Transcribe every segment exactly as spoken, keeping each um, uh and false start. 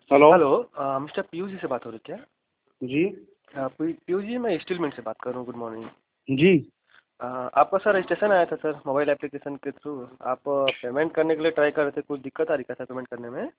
Hello. Hello uh, mister Piyush ji से बात हो रही है क्या? जी। अ, पी पीयूष जी, मैं स्टील मिल से बात कर रहा हूँ। Good morning. जी। अ, आपका सर रजिस्ट्रेशन आया था सर मोबाइल एप्लीकेशन के थ्रू। आप पेमेंट करने के लिए ट्राई कर रहे थे, कुछ दिक्कत आ रही क्या सर पेमेंट करने में?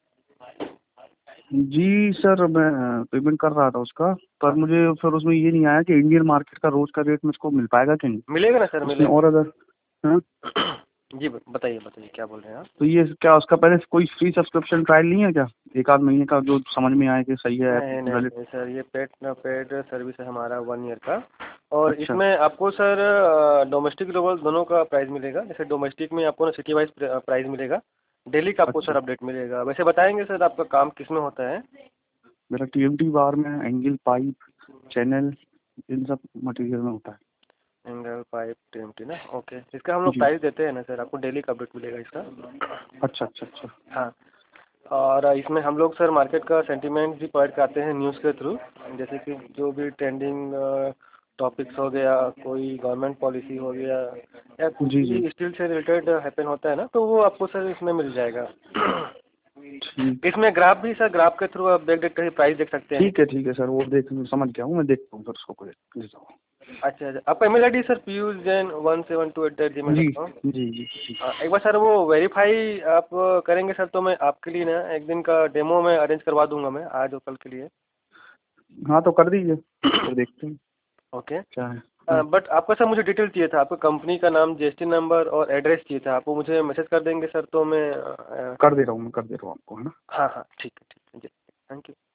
जी सर, मैं पेमेंट कर रहा था उसका, पर हाँ, मुझे फिर उसमें ये नहीं आया कि इंडियन मार्केट का रोज का रेट मुझको मिल पाएगा कि नहीं। मिलेगा ना सर, उसमें मिलेगा। और अगर हाँ, जी ब- बताइए बताइए, क्या बोल रहे हैं आप? तो ये क्या उसका पहले से कोई फ्री सब्सक्रिप्शन ट्रायल नहीं है क्या? एक आध महीने का जो समझ में आए कि सही है नहीं नहीं वैलिड। नहीं सर, ये पेड पेड सर्विस है हमारा वन ईयर का। और अच्छा। इसमें आपको सर डोमेस्टिक ग्लोबल दोनों का प्राइस मिलेगा। जैसे डोमेस्टिक में आपको ना सिटी वाइज प्राइस मिलेगा, डेली का आपको अच्छा। सर अपडेट मिलेगा। वैसे बताएंगे सर आपका काम किस में होता है? मेरा टीएमटी बार में एंगल पाइप चैनल इन सब मटेरियल में होता एंगल पाइप टीएमटी ना, ओके। इसका हम है। लोग जी। प्राइस देते हैं ना सर, आपको डेली का अपडेट मिलेगा इसका। अच्छा अच्छा अच्छा। हाँ। और इसमें हम लोग सर मार्केट का सेंटीमेंट भी प्रोवाइड करते हैं न्यूज़ के थ्रू। जैसे कि जो भी ट्रेंडिंग टॉपिक्स हो गया, कोई गवर्नमेंट पॉलिसी हो गया, या कुछ जी जी। भी स्टील से रिलेटेड हैपन होता है ना, तो वो आपको सर इसमें मिल जाएगा। ठीक। इसमें ग्राफ भी सर, ग्राफ के थ्रू आप देख देख कर प्राइस देख सकते हैं। ठीक है ठीक है सर, वो देख समझ गया हूँ, मैं देखता हूँ सर उसको कोई देता हूँ। अच्छा अच्छा, आपका email I D sir Piyush Jain one seven two eight the Gmail जी डॉट कॉम। जी जी जी। एक बार सर वो वेरीफाई आप करेंगे सर, तो मैं आपके लिए ना एक दिन का डेमो में अरेंज करवा दूंगा, मैं आज और कल के लिए। हाँ तो कर दीजिए, फिर देखते हैं ओके। क्या है। हाँ, बट आपका सर मुझे डिटेल चाहिए था, आपका कंपनी का नाम, जीएसटी नंबर और एड्रेस चाहिए था। आप वो मुझे मैसेज कर देंगे सर, तो मैं अ, कर दे रहा हूँ, मैं कर दे रहा हूँ आपको, है ना। हाँ हाँ, ठीक है ठीक है जी, थैंक यू।